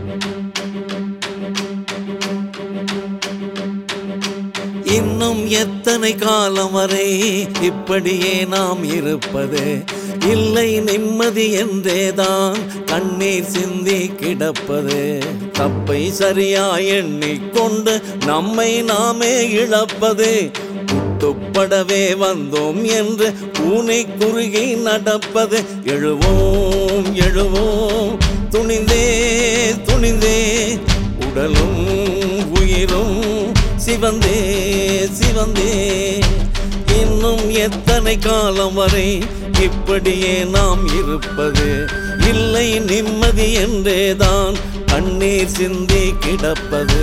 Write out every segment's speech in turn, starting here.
இன்னும் எத்தனை காலம் வரை இப்படியே நாம் இருப்பது? இல்லை நிம்மதி என்றேதான் கண்ணீர் சிந்தி கிடப்பது. தப்பை சரியா எண்ணிக்கொண்டு நம்மை நாமே இழப்பது. துப்படவே வந்தோம் என்று பூனை குறுகி நடப்பது. எழுவோம் எழுவோம் துணிந்தே துணிந்தே, உடலும் உயிரும் சிவந்தே சிவந்தே. இன்னும் எத்தனை காலம் வரை இப்படியே நாம் இருப்பது? இல்லை நிம்மதி என்றேதான் கண்ணீர் சிந்தி கிடப்பது.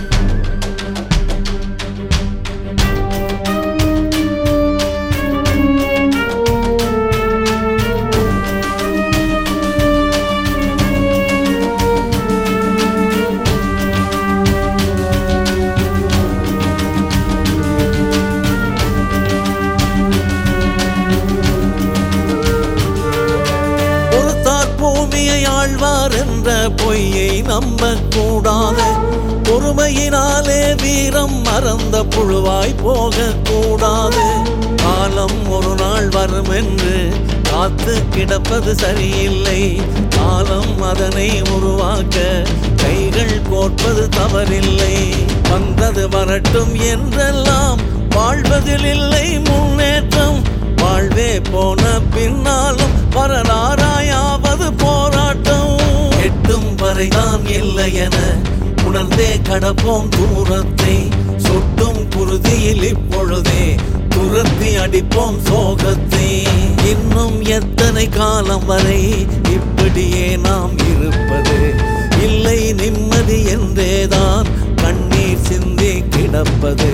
ஆழ்வார் என்ற பொய்யை நம்ப கூடாது. பொறுமையினாலே வீரம் மறந்த புழுவாய் போக கூடாது. காலம் ஒரு நாள் வரும் என்று காத்து கிடப்பது சரியில்லை. காலம் அதனை உருவாக்க கைகள் கோர்ப்பது தவறில்லை. வந்தது வரட்டும் என்றெல்லாம் வாழ்வதில் இல்லை முன்னேற்றம். வாழ்வே போன பின்னாலும் வரலாறாயாவது போராட்டம். எட்டும் வரைதான் இல்லை என உணர்ந்தே கடப்போம் தூரத்தை. சொட்டும் குருதியில் இப்பொழுதே துரத்தி அடிப்போம் சோகத்தை. இன்னும் எத்தனை காலம் வரை இப்படியே நாம் இருப்பது? இல்லை நிம்மதி என்றேதான் கண்ணீர் சிந்தி கிடப்பது.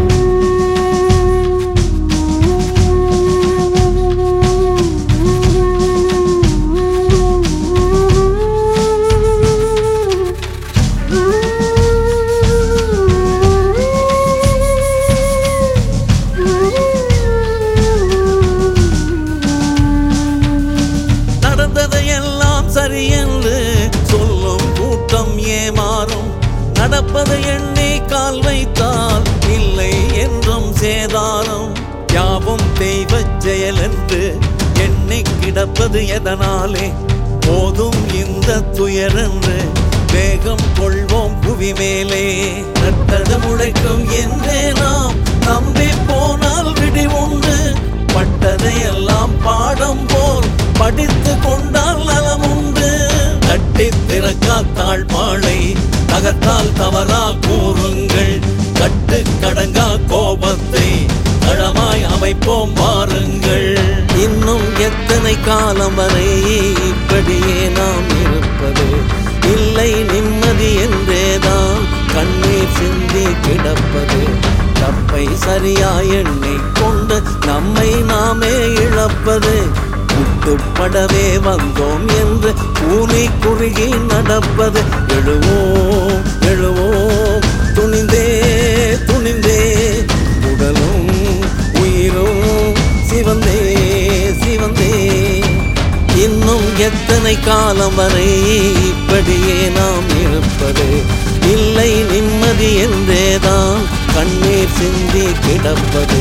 சரி என்று சொல்லும் கூட்டம் ஏமாறும். நடப்பது எண்ணி கால் வைத்தால் இல்லை என்றும் சேதாரம். யாவும் தெய்வ செயல் என்று எண்ணி கிடப்பது எதனாலே? போதும் இந்த துயரென்று வேகம் கொள்வோம் புவி மேலே. நட்டது முளைக்கும் என்றே நாம் நம்பி போனால் விடி உண்டு. பட்டதை எல்லாம் பாடம் போல் படித்து கொண்டால் நலம் உண்டு. கட்டி திறக்கா தாழ்பாளை தகர்த்தால் தவறா கூறுங்கள். கட்டு கடங்கா கோபத்தை தளமாய் அமைப்போம் வாருங்கள். இன்னும் எத்தனை காலம் வரை இப்படியே நாம் இருப்பது? இல்லை நிம்மதி என்றேதான் கண்ணீர் சிந்தி கிடப்பது. தப்பை சரியா எண்ணிக்கொண்டு நம்மை நாமே இழப்பது. துப்படவே வந்தோம் என்று பூனை குறுகி நடப்பது. எழுவோம் எழுவோம் துணிந்தே துணிந்தே, உடலும் உயிரும் சிவந்தே சிவந்தே. இன்னும் எத்தனை காலம் வரை இப்படியே நாம் இருப்பது? இல்லை நிம்மதி என்றேதான் கண்ணீர் சிந்தி கிடப்பது.